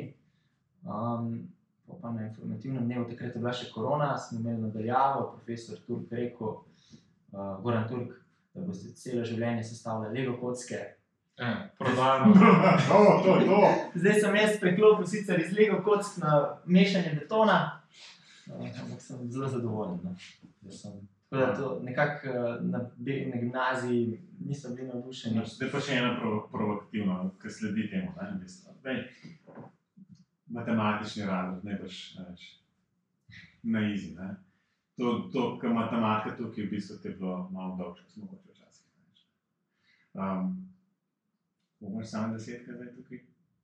Pa na informativnem dnevu, takrat je bila še korona, smo imeli nadaljavo, profesor Turk rekel, Goran Turk, da boste celo življenje sestavljali Lego kocke. Prodajno. To. Zdaj sem jaz preklopil sicer iz Lego kock na mešanje betona, ampak sem zelo zadovoljen. Tako da to nekako na gimnaziji niso bili navdušeni. Zdaj pa še ena provokativna, ki sledi temu, ne? Matematični razred, ne boš na easy, ne? To, kar matematika tukaj v bistvu te bilo malo dolžko, smo mogoče včasih. Bomo samo 10 zdaj tukaj?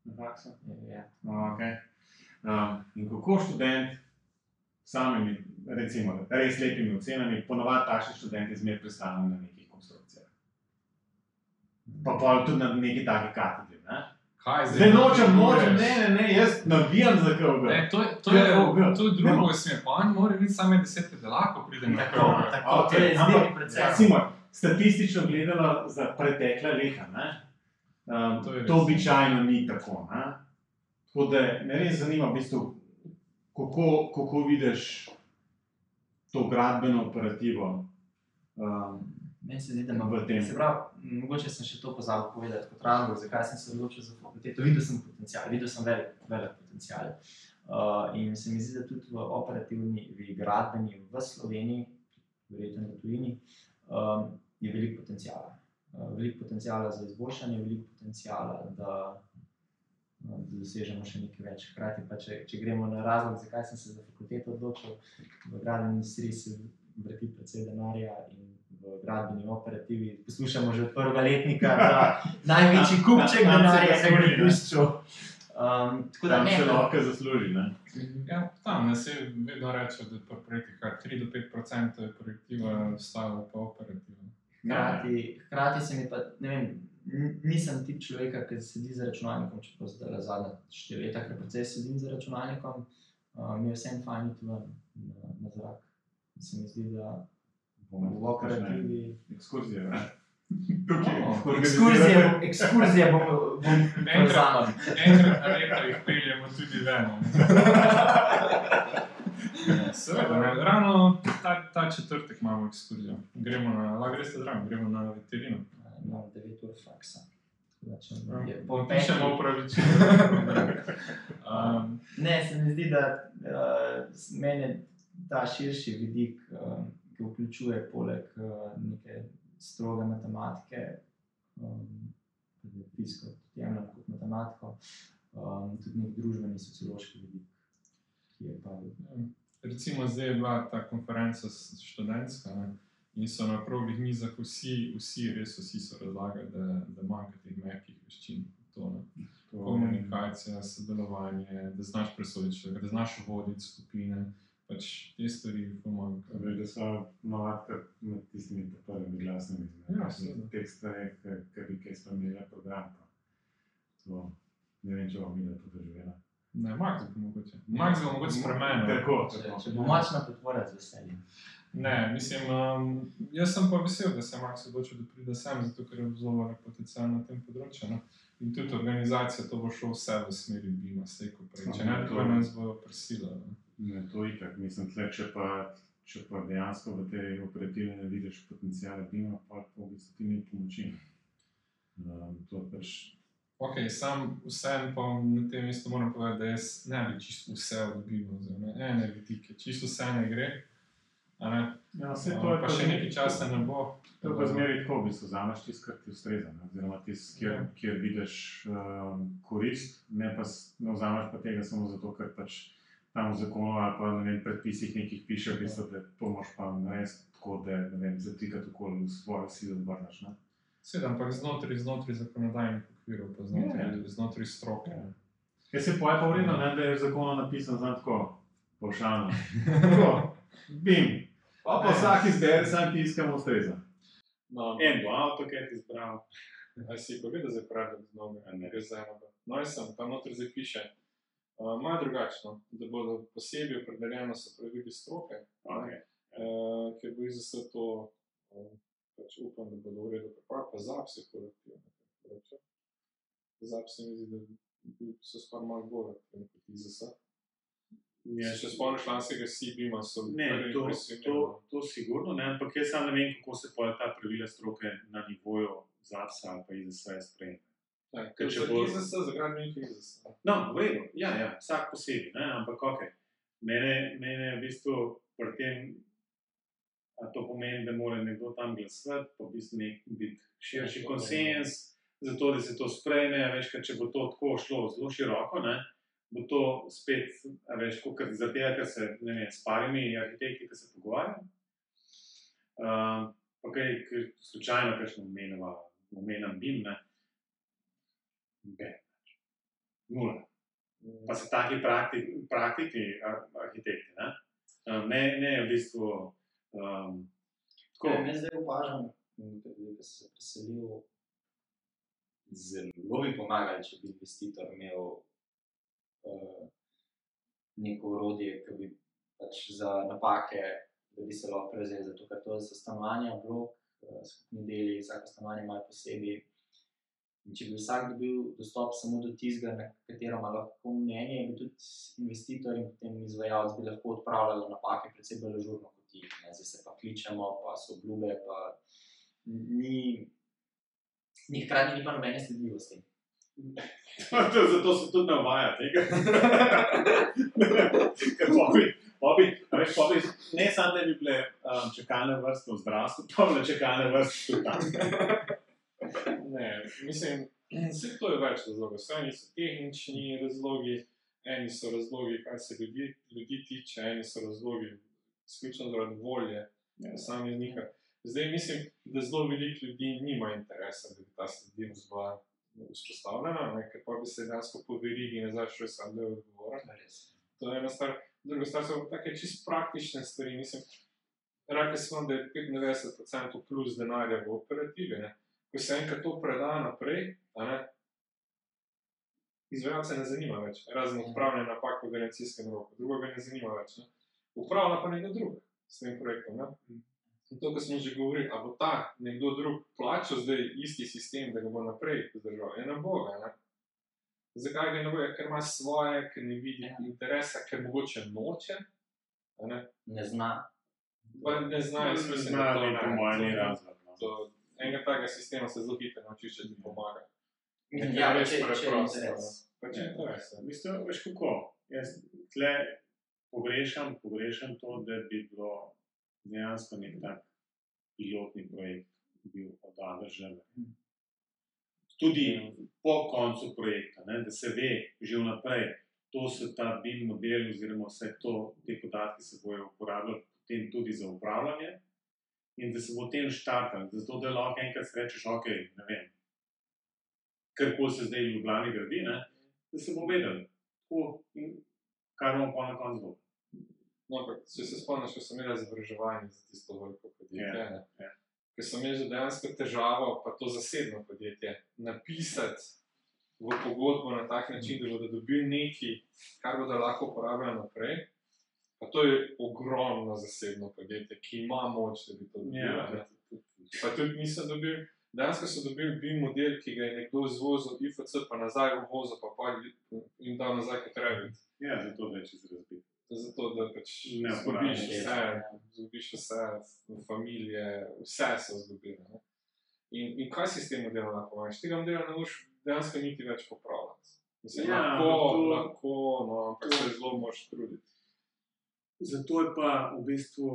na faksu? Ja. Okay. In kako študent s samimi, recimo, res lepimi ocenami, ponovadi takšni študenti zmeraj pristanejo na nekih konstrukcijah. Pa tudi na neki taki katedri, ne? Kaj Zdaj nočem, ne, jaz navijam za KVG. Ne, to je drugo smer. On mora biti same 10 delako pride na KVG. Tako, to je izbirni proces. Recimo, statistično gledano za pretekla leta, ne? To običajno ni tako, ne? Tako da me res zanima, v bistvu, kako vidiš to gradbeno operativo Meni se zdi, da ima v tem. Se pravi, mogoče sem še to pozabil povedati kot razlog, zakaj sem se odločil za fakulteto. Videl sem potencial, videl sem velik potencial. In se mi zdi, da tudi v operativni, v gradbeni v Sloveniji, verjetno v tujini, je veliko potenciala. Veliko potenciala za izboljšanje, veliko potenciala, da dosežemo še nekaj več. Hkrati pa, če gremo na razlog, zakaj sem se za fakulteto odločil, v gradbeni industriji se vrti precej denarja in v gradbeni operativi poslušamo že od prvega letnika, da največji kupček denarja na gradbišču. Tako da Tam ne. se lahko zasluži, ne? Ja, tam ne se vedno reče, da pri projektih kar 3 do 5% je projektiva ostalo pa operativno. Hkrati se mi pa, ne vem, nisem tip človeka, ki sedi za računalnikom, čeprav zdaj zadnja 4 leta, ker precej sedim za računalnikom, mi je vsem fajn iti ven na zrak. Se mi zdi, da v operativi... Ekskurzije, ne? Ekskurzije bom prevzamem. Enkrat na leto jih peljemo tudi ven. Seveda, ravno ta četrtek imamo ekskurzijo. Lahko greste zraven, gremo na veterino. Imamo 9 ur faksa. Pišemo upravičilo. Ne, se mi zdi, da meni ta širši vidik, ki vključuje poleg neke stroge matematike, fizično jemljem kot matematiko, tudi nek družbeni sociološki vidik, ki je pa... Recimo zdaj je bila ta konferenca študentska, ne? In so na okrogih mizah vsi so razlagali, da manjka teh mehkih veščin. Komunikacija, sodelovanje, da znaš presoditi človeka, da znaš voditi skupine, pač te stvari pomanjka. Veš, da so navadkrat med tistimi prvimi glasnimi teh stvari, ki bi kaj spremenila program. To, ne vem, če bom videla to doživela. Ne, Max bo mogoče. Max bo mogoče spremenil. Tako. Če bo močna podpora z veseljem. Ne, mislim, jaz sem pa vesel, da se Max odločil, da pride sem, zato ker je zelo velik potencial na tem področju. Ne? In tudi organizacija, to bo šlo vse v smeri BIM-a, slejko prej. Če ne, to nas bo prisila. Ne, to itak. Mislim, tle, če pa dejansko v tej operativni ne vidiš potencijala BIM-a, pa v bistvu ti ni pomoči. To je pač... Ok, sam vsem pa na tem mestu moram povedati, da jaz ne bi čisto vse odbival, ene vidike, čisto vse ne gre. Ja, pa še nekaj časa ne bo. To je pa zmeraj tako, v bistvu vzameš tisto, kar ti ustreza, oziroma tisto, kjer vidiš korist, ne vzameš pa tega samo zato, ker pač tam v zakonu ali pa na predpisih nekih piše, v bistvu, da to moraš pa narediti tako, da za trikrat okoli v svojo silo odvrnaš. Sedem, ampak znotraj zakonodajnih okvirov, pa znotraj stroke. Kaj se poje pa vredno, da je v zakonu napisan znam tako, povšalno. Tako, BIM. Pa vsak izbere, sam tisti, ki mu ustreza. En bo AutoCAD izbral. A si pa videl zdaj predlog z noge? Ne. No, jaz sem, tam notri zdaj piše. Malo drugačno, da bodo posebej opredeljeno so pravili stroke, ker bo IZS to, pač upam, da bodo v redu pripravili, pa ZAP se kolektivno. ZAP se mi zdi, da so skoraj malo bolj kot IZS. Če spomniš lanskega CBIM-a so prvi impresionirali. To sigurno, ne, ampak jaz sam ne vem, kako se poje ta pravila stroke na nivoju ZAPS-a ali pa IZS-a sprejeti. Ker če bo IZS, za gradbenik IZS. No, v redu, ja, vsak posebej, ne, ampak ok. Mene v bistvu pri tem, a to pomeni, da mora nekdo tam glasovati, pa v bistvu biti širši konsens, zato da se to sprejme, veš, ker če bo to tako šlo zelo široko, ne, bo to spet, veš, zaradi tega, ker se, ne vem, s parimi arhitekti, ki se pogovarjam, pa kaj slučajno kakšno omenjam BIM, ne, Nula. Pa so taki praktiki arhitekti, ne? Ne v bistvu tako. Jaz zdaj opažam, da sem se preselil, zelo bi pomagali, če bi investitor imel neko orodje, ki bi pač za napake, da bi se lahko prevzel, zato ker to so stanovanja, blok, skupni deli, vsako stanovanje ima posebej. In če bi vsak dobil dostop samo do tistega, na katero ima lahko mnenje, bi tudi investitor in potem izvajalec bi lahko odpravljali napake predvsem bolj ažurno kot jih. Zdaj se pa kličemo, pa so obljube, pa ni hkrati ni pa nobene sledljivosti. Zato se tudi ne uvaja tega. Ne samo, da bi bile čakalne vrste v zdravstvu, pa bile čakalne vrste tudi tam. Ne, mislim, vse to je več razlogov. Eni so tehnični razlogi, eni so razlogi, kaj se ljudi tiče, eni so razlogi izključno zaradi volje posameznika. Zdaj mislim, da zelo veliko ljudi nima interesa, da bi ta sledljivost bila vzpostavljena, ker pa bi se dejansko po verigi nazaj šel sam del odgovora. To je ena stvar. Druga stvar so take čisto praktične stvari. Mislim, rekli smo, da je 95% plus denarja v operativi, ne. Ko se enkrat to preda naprej, izvajalce ne zanima več, razen odpravljanja napak v organizacijskem roku. Drugo ga ne zanima več. Ne. Upravlja pa nekdo drug s tem projektom. Ne. In to, ko smo že govorili, a bo ta nekdo drug plačal zdaj isti sistem, da ga bo naprej vzdržal. Ne bo ga. Ne. Zakaj ga ne bo? Ker ima svoje, ker ne vidi interesa, ker mogoče noče. Ne zna. Pa ne zna, jaz mislim, da to po mojem ni razlog. Enega takega sistema se zelo hitro naučiš, če ti pomaga. Ja, če je interes. Mislim, veš kako, jaz tle pogrešam to, da bi bilo dejansko nek tak pilotni projekt bil od A do Ž. Tudi po koncu projekta, ne, da se ve že vnaprej, to so ta BIM model oziroma vse te podatki se bojo uporabljali potem tudi za upravljanje. In da se bo tem štartali, zato da lahko enkrat rečeš, ok, ne vem, karkoli se zdaj v Ljubljani gradi, ne, da se bo vedel, kaj bomo pa na koncu dobro. No, ampak, če se spomniš, ko sem imel izobraževanje za tisto veliko podjetje, ker sem imel že dejansko težavo, pa to zasebno podjetje, napisati v pogodbo na tak način, da bodo dobili nekaj, kar bodo lahko uporabljali naprej. Pa to je ogromno zasebno podjetje, ki ima moč, da bi to dobili. Pa tudi niso dobili, dejansko so dobili BIM model, ki ga je nekdo izvozil IFC, pa nazaj uvozil, pa jim dal nazaj kot Revit. Ja, zato da je čez razbit. Zato da pač zgubiš vse, familije, vse so zgubili. In kaj si s tem modelom lahko pomaгаš? Tega modela ne moš dejansko niti več popravljati. Mislim, lahko, no, ampak se zelo moš truditi. Zato je pa v bistvu,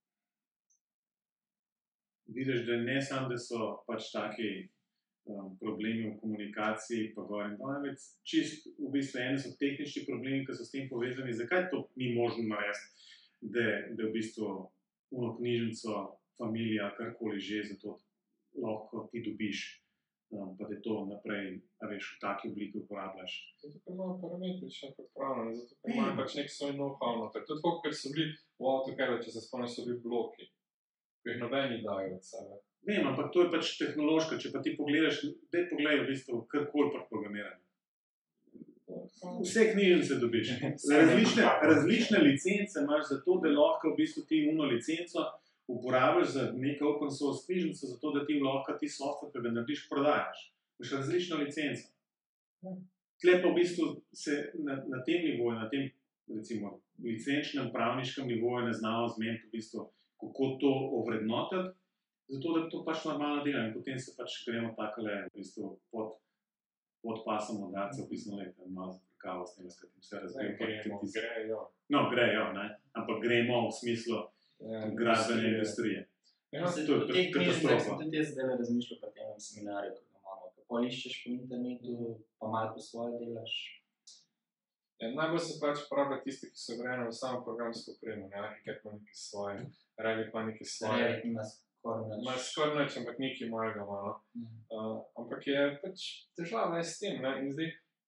vidiš, da ne samo, da so pač taki problemi v komunikaciji, pa gor in pa več čist, v bistvu ene so tehnični problemi, ki so s tem povezani. Zakaj to ni možno narediti, da v bistvu uno knjižnico, familija, karkoli že, zato lahko ti dobiš, pa da to naprej, veš, v taki obliki uporabljaš. Zato, ker imajo parametrično podpravljeno, zato, ker imajo pač nek svoj know-how noter. To je tako, ker so bili v AutoCAD, če se spomniš, so bili bloki, ki jih nobeni dajo od sebe. Vem, ampak to je pač tehnološko, če pa ti pogledaš, daj pogledaj v bistvu karkoli pri programiranju. Vse knjižnice dobiš. Različne licence imaš za to, da lahko v bistvu ti uno licenco uporabiš za neko open source knjižnico, zato da ti lahko ti software, ki ga narediš, prodajaš. Imaš različno licenco. Tle pa v bistvu se na tem nivoju, na tem recimo licenčnem, pravniškem nivoju ne znamo zmeniti v bistvu, kako to ovrednotiti, zato da to pač normalno dela in potem se pač gremo takole v bistvu pod pasom udarca, v bistvu malo zaprkavo s tem, s katerim se razvijajo. Grejo, ne? Ampak gremo v smislu gradbene industrije. To je katastrofa. Tudi jaz zdaj razmišljam pri tem seminarju, ko ga imamo. Kako iščeš po internetu, pa malo po svoje delaš? Najbolj se pač uporablja tisti, ki so grejeni v samo programsko opremo. Arhitekt ima nekaj svoje, Revit ima nekaj svoje. Revit ima skoraj nič, ampak nekaj mojega malo. Ampak je pač težava s tem. In zdaj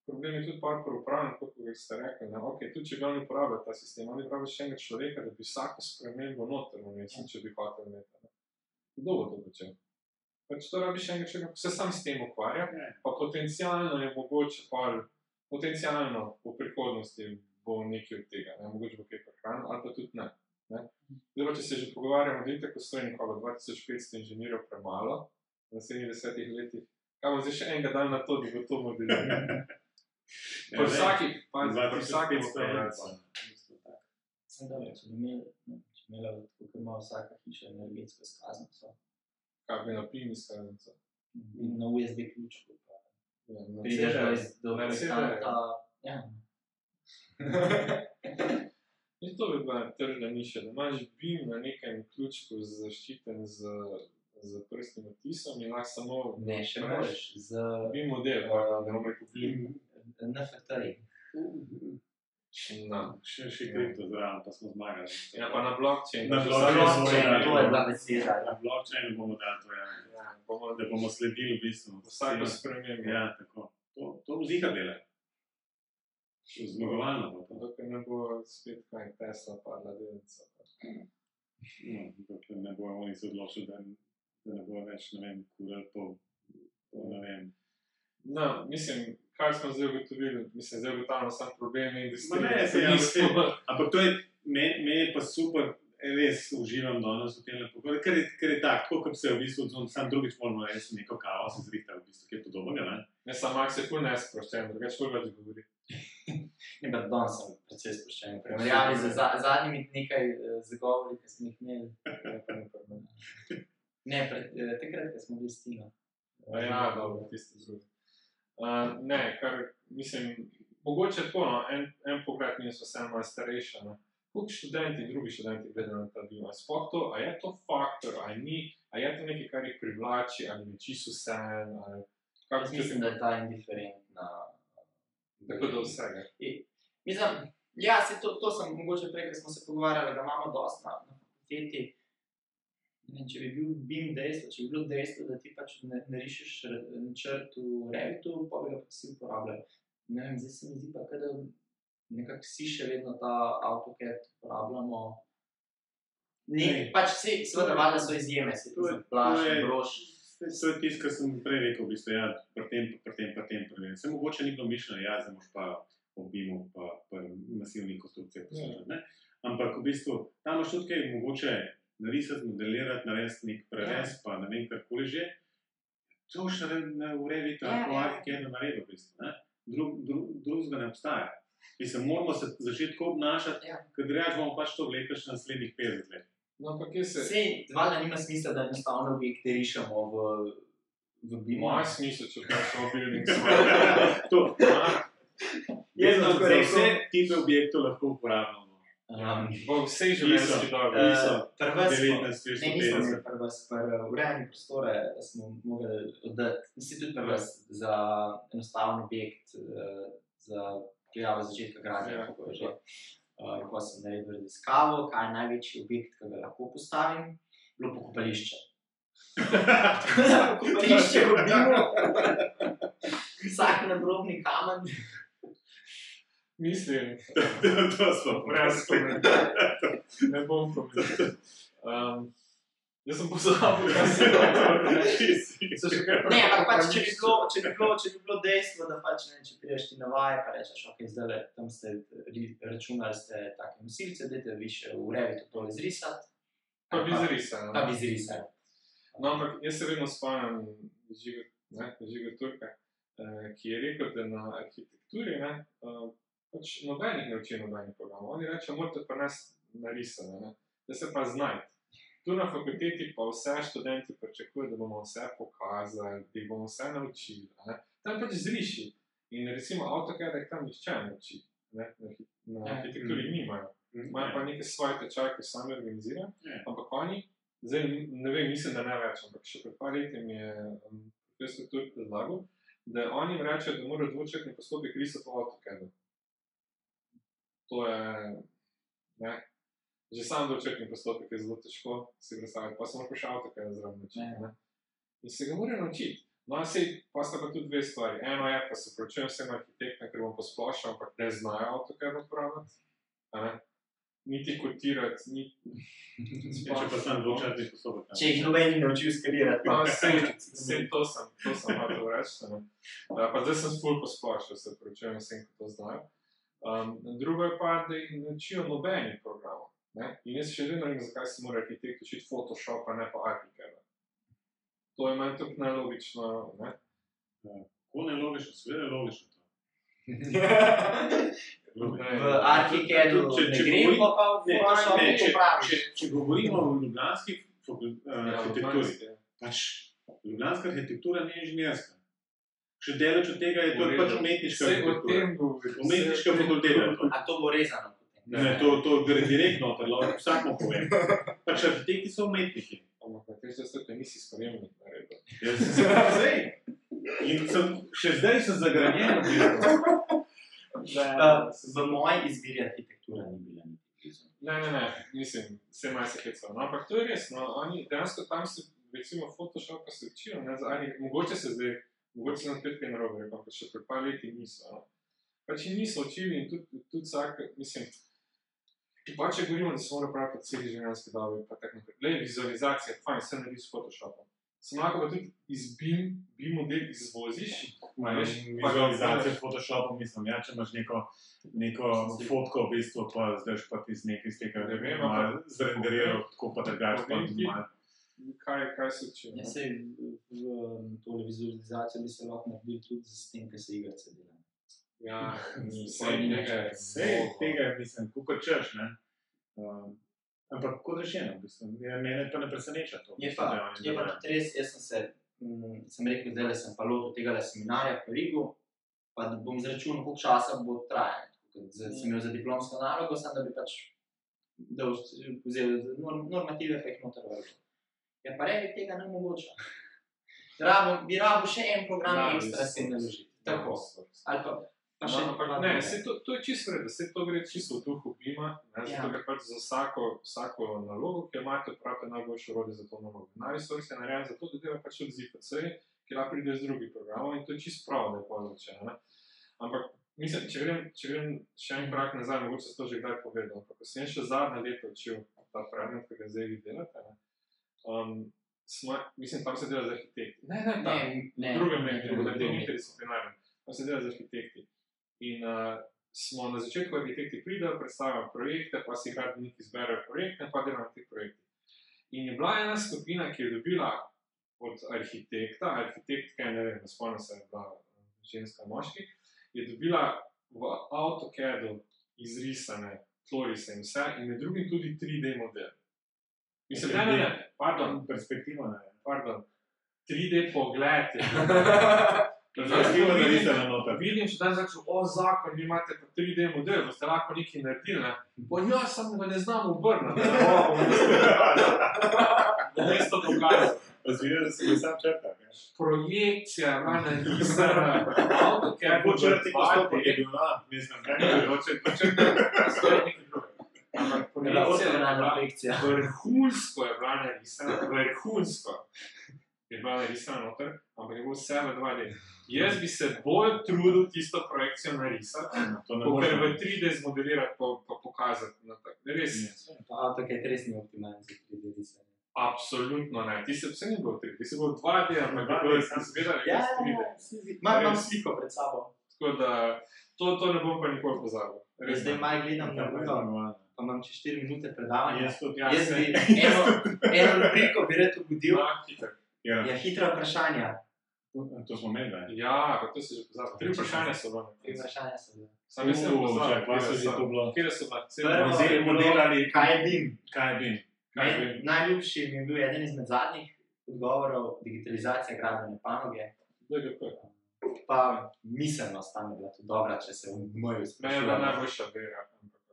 problem je tudi par pri upravljanju, kot ste rekli. Okay, tudi če bi oni uporabljali ta sistem, oni pravijo še enega človeka, da bi vsako spremembo noter vnesel, če bi hotel imeti. Kdo bo to počel? Pač to rabi še enega človeka, ko se sam s tem ukvarja, pa potencialno je mogoče, potencialno v prihodnosti bo nekaj od tega, mogoče bo kaj prehranil, ali pa tudi ne. Zdaj pa, če se že pogovarjamo, vidite, ko stoji nekoga 2500 inženirjev premalo v naslednjih 10 letih, kaj bo zdaj še enega dan na to, da bo to modeliral. Po vsaki upravljanci. Če bi imela, kako ima vsaka hiša energetsko izkaznico. Kaj bi na PIN izkaznico? Na USB ključku. Na Prideš do projektanta. In to bi bila tržna niša, da imaš BIM na nekem ključku zaščiten z prstnim odtisom in lahko samo... Ne, še boljš. BIM model, da bomo rekel BIM. NFT. Še kripto zraven, pa smo zmagali. Ja, pa na blockchain. Na blockchain, to je bila beseda. Na blockchainu bomo dali to, da bomo sledili v bistvu. Vsako spremembo. Ja, tako. To vzika dela. Zmagovalno bo to. Dokaj ne bo spet kaj Tesla padla delnica. Dokaj ne bo, oni se odločili, da ne bo več, ne vem, kurali po, ne vem. No, mislim, kaj smo zdaj ugotovili, zdaj ugotavljamo sam problem industrije. Ampak to je, meni je pa super, res uživam danes v tem pogovoru, ker je tako, kot se je v bistvu, sam drugič moramo reči neko kavo, se zrihta v bistvu, ki je podobnega, ne? Ne, sam Max je ful nesproščen, drugač ful več govori. Ne, pa danes sem precej sproščen. Primerjavi z zadnjimi nekaj zagovori, ki smo jih imeli. Ne, takrat, ko smo bili s Tino. Ja, dobro, tisti drugi. Ne, kar, mislim, mogoče tako, no, en pogled mi so vse malo starejša, no. Koliko študenti, drugi študenti gledajo na ta BIM? Sploh to, a je to faktor, a ni, a je to nekaj, kar jih privlači, ali mi čisto vse, ali... Mislim, da je ta indiferentna. Tako do vsega. Mislim, ja, to sem mogoče prej, ker smo se pogovarjali, da imamo dosti na fakulteti. Če bi bil BIM dejstvo, če bi bilo dejstvo, da ti pač narišeš načrt v Revitu, pa bi ga pa si uporabljal. Ne vem, zdaj se mi zdi pa, da nekako si še vedno ta AutoCAD uporabljamo. Pač seveda valjda so izjeme, se to je plaš, broš. To je tisto, kar sem prej rekel, v bistvu, ja, pri tem. Se mogoče ni bilo mišljeno, ja, zdaj moš pa po BIM-u pa masivnih konstrukcijah poslušati, ne? Ampak v bistvu, tam imaš tudi kaj mogoče narisati, modelirati, narediti nek prerez, pa ne vem, karkoli že. To še v Revitu, po ArchiCAD-u naredil, v bistvu, ne? Drugega ne obstaja. In se moramo se začeti tako obnašati, ker drugače bomo pač to vlekli še naslednjih 50 let. No, pa kje se... Sej, valjda nima smisla, da enostavno objekte rišemo v BIM-u. Moja smisla, če vprašamo building svoje. To, za vse tipe objektov lahko uporabljamo. Bo vse življenjski dobro. Nismo imeli prvas urejanje prostore, da smo mogli oddati. Mislim tudi prvas za enostaven objekt, za prijavo začetka gradnje, kako je že. Ko sem naredil raziskavo, kaj je največji objekt, ki ga lahko postavim, bilo pokopališče. Pokopališče v BIM-u, vsak nadrobni kamen. Mislim, to smo brez komentarja. Ne bom komentiral. Jaz sem pozabil, da se ne, ampak pač, če bi bilo dejstvo, da pač, ne, če priješ ti na vaje, pa rečeš, ok, zdaj tam ste računali ste take nosilce, dajte više v Revitu to izrisati. Pa bi zrisali. No, ampak jaz se vedno spomnim Žiga Turka, ki je rekel, da na arhitekturi, pač nobenih ne uči nobenih programov. Oni reče, morate pa nas narisati, da se pa znajte. Tu na fakulteti pa vse študenti pričakujejo, da bomo vse pokazali, da jih bomo vse naučili. Tam pač zriši. In recimo AutoCAD tam nihče ne uči. Na arhitekturi nimajo. Imajo pa neke svoje tečaje, ki sami organizirajo. Ampak oni, zdaj ne vem, mislim, da ne več, ampak še pred par leti mi je profesor Turk predlagal, da oni rečejo, da morajo dvočetni postopek risati v AutoCAD-u. To je, že sam dvočetni postopek je zelo težko si predstaviti, pa se moraš še AutoCAD zraven naučiti. In se ga morajo naučiti. No, pa sta pa tudi dve stvari. Eno je, pa se pročujem vsem arhitektom, ker bom posplošal, ampak ne znajo AutoCAD uporabljati. Niti kotirati, Če pa sem dvočasno sposoben. Če jih noben ne naučil skalirati. No, to sem hotel reči. Pa zdaj sem ful posplošal, se pročujem vsem, ko to znajo. Drugo je pa, da jih naučijo nobenih programov. In jaz še vedno vem, zakaj se mora arhitekt učiti Photoshopa, ne pa ArchiCAD. To je meni tudi nelogično. Kako nelogično? Seveda je logično to. V ArchiCAD-u ne gremo pa v Photoshopu popraviš. Če govorimo o ljubljanski arhitekturi, ljubljanska arhitektura ni inženjerska. Še deleč od tega je to pač umetniška arhitektura. Umetniška fakulteta. A to bo rezano? Ne, to gre direktno, vsak mu povem. Pač arhitekti so umetniki. Ampak na tem sestopu nisi spremnik naredil. Jaz sem se zdaj. In še zdaj sem zagranjen. V moji izbiri arhitektura ni bila niti blizu. Ne, mislim, vse maj se hecajo. No, ampak to je res, no, oni dejansko tam se, recimo Photoshop, pa se učijo, mogoče se zdaj, mogoče na 5 kaj narobe, pa še pred par leti niso, no. Pač jih niso učili in tudi vsak, mislim, pa če govorimo, da se mora pravi po celi življenjski dobi, pa tako naprej. Glej, vizualizacija, fajn, vse naredi s Photoshopom. Sem lahko pa tudi iz BIM model izvoziš. Vizualizacija s Photoshopom, mislim, ja, če imaš neko fotko, v bistvu, pa zdaj pa ti z nekaj iz tega malo zrenderiral, tako pa drugače pa tudi malo. Kaj se učijo? Ja, sej v tole vizualizacijo bi se lahko naredil tudi s tem, kaj se igrce dela. Ja, sej tega, mislim, kako češ, ne? Ampak kot rečeno, mene pa ne preseneča to. Je pa tudi res, jaz sem rekel, zdaj sem pa lotil tega seminarja v Rigu, pa bom zračunal, koliko časa bo trajal. Sem imel za diplomsko nalogo, sem da bi pač vzel normative, pa jih noter vršil. Ja, pa Revit tega ne mogoče. Bi rabo še en program ekstra se naložiti. Tako. Ali pa še ne, to je čisto vredno, to gre čisto v duhu BIM-a, zato ker pač za vsako nalogo, ki jo imate, pravite najboljše orodje za to nalogo. Najresursi je narejen za to, da dela pač od ZFC, ki lahko pride iz drugih programov in to je čisto prav, da je podločeno. Ampak, mislim, če grem še en korak nazaj, mogoče se to že kdaj povedal, ampak ko sem še zadnje leto učil ta predmet, ki ga zdaj vi delate, mislim, tam se dela z arhitekti. Ne, drugem interdisciplinarnem, tam se dela z arhitekti. In smo na začetku arhitekti pridejo, predstavljajo projekte, pa si gradbeniki izberejo projekte in pa delajo na teh projektih. In je bila ena skupina, ki je dobila od arhitektka, ne vem, spomnim se, je bila ženska moški, je dobila v AutoCAD-u izrisane tlorise in vse, in med drugim tudi 3D model. Mislim, ne, pardon, perspektiva ne. Pardon, 3D pogled je. Vidim, če dan začel, zakon, vi imate pa 3D model, boste lahko nekaj naredili, ne? Ja, samo ga ne znam obrnati, da ne to pokazal. Razvijajo, da se ga sam črta. Projekcija, narisana, AutoCAD, po črti postopek je bil mislim, kaj je bilo. Ampak projekcija, vrhunsko je bila narisana, vrhunsko je bila narisana noter, ampak je bilo vse v 2D. Jaz bi se bolj trudil tisto projekcijo narisati, ker v 3D zmodelirati pa pokazati. Res. Pa AutoCAD res ni optimalen za 3D risanje. Absolutno ne. Ti se vse ni bil 3D, ti se bil 2D, ampak je bilo izgledali res 3D. Imam sliko pred sabo. Tako da, to ne bom pa nikoli pozabil. Zdaj malo gledam na vrlo, pa imam čez 4 minute predavanja. Jaz bi eno rubriko bi rad obudil. Ja, hitra vprašanja. To smo imeli, ne? Ja, pa to si že pozabil. 3 vprašanja so bilo. 3 vprašanja so bilo. Sam jaz sem pozabil, kje so bila. Prvo model ali kaj je BIM? Kaj je BIM? Najljubši mi je bil eden izmed zadnjih odgovorov, digitalizacija gradbene panoge. Pa miselnost tam je bila tudi dobra, če se v moju sprašujem. Ne, je bila najboljša vera.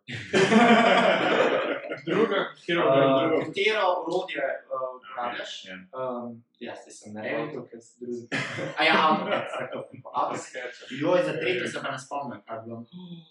Katero orodje uporabljaš? Jaz sem naredil, ker sem drugi. AutoCAD. Joj, za tretje se pa ne spomnim, kaj je bilo.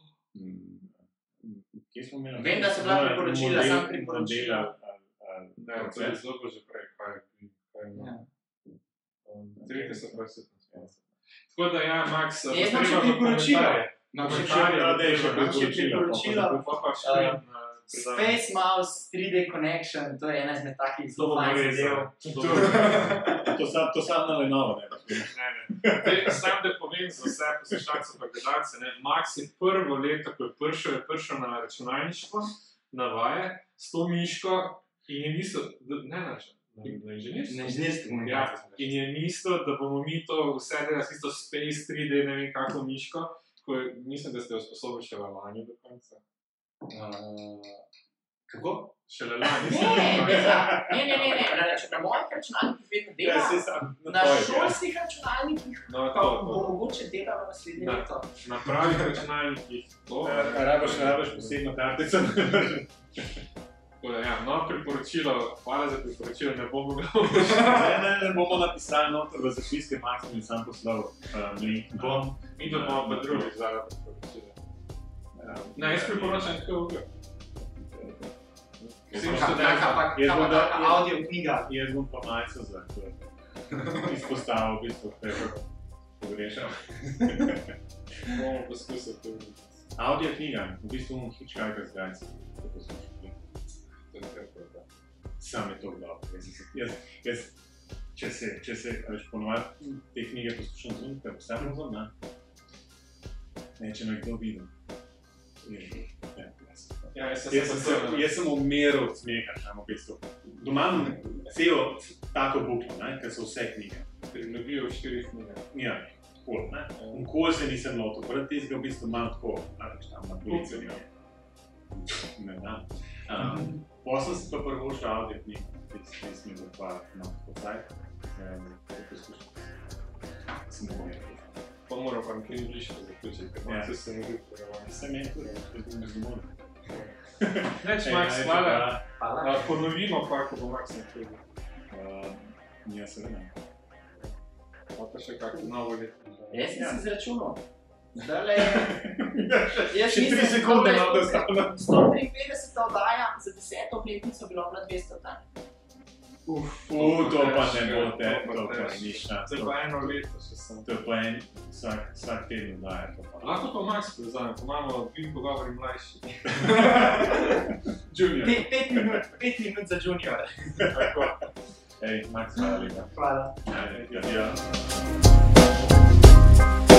Vem, da so bila priporočila, sam priporočila. Ne, to je zelo že prej, kaj je. Tretje so prav vse. Tako da ja, Max, Jaz imam še priporočilo. Imam še priporočilo. Space Mouse 3D Connection, to je ena izmed takih zelo fajn zadev. To sam na Lenovo, ne? Sam da povem za vse poslušalce pa gledalce, Max je prvo leto, ko je prišel na računalništvo, na vaje, s to miško in je mislil, na inženirstvo. In je mislil, da bomo mi to vse delali, isto Space 3D, ne vem kako miško, tako mislim, da ste jo sposobili še lani do konca. Kako? Šele lani. Ne. Na mojih računalnikih vedno dela. Na šolskih računalnikih pa bo mogoče delalo naslednje leto. Na pravih računalnikih to. Rabiš posebno kartico. No, priporočilo, hvala za priporočilo, ne bomo Ne bomo napisali noter v zapiske Max in sam poslal link. Mi bomo pa drugi za priporočilo. Ne, jaz priporočam tako v audio knjiga. Jaz bom pa malce za izpostavil, v bistvu, kaj je pogrešal. Bomo poskusiti. Audio knjiga, v bistvu bom Hitchhiker's Guide, to poslušati. Sam je to dobro. Jaz, če se ponovati te knjige poslušam zunaj, kaj postavljam zunaj, ne, če me kdo videl. Jaz sem umeril od smeha, v bistvu. Doma imam celo tako buklo, ker so vse knjige. Trilogijo v 4 knjige. Ja, tako, ne. Nikoli se nisem notil, prav tistega v bistvu imam tako, na polico nimam. Ne znam. Posel sem pa prvo še audio knjigo, ki sem jih zakvarjal na Spotify, to poslušam. Sem umeril. Pa moram pa nekaj bližje zaključiti, ker Max se ne bi pregovarjal. Se meni tudi, to je med domov. Neč, Max, hvala. Ponovimo pa, ko bo Max nekaj. Ja, seveda. Pa še kako novo leto. Jaz sem si izračunal. Zdajle še 3 sekunde na odstavno. 153 oddaja, za 10. obletnico bilo bila 200 oddaja. To pa ne bo te, to pa ni šans. To je pa eno leto še sem. To je pa vsak teden oddaja. Lahko pa Max prevzame, ko imamo film pogovori mlajši. Junior. 5 minut za junior. Tako. Max, hvala lepa. Hvala. Ja.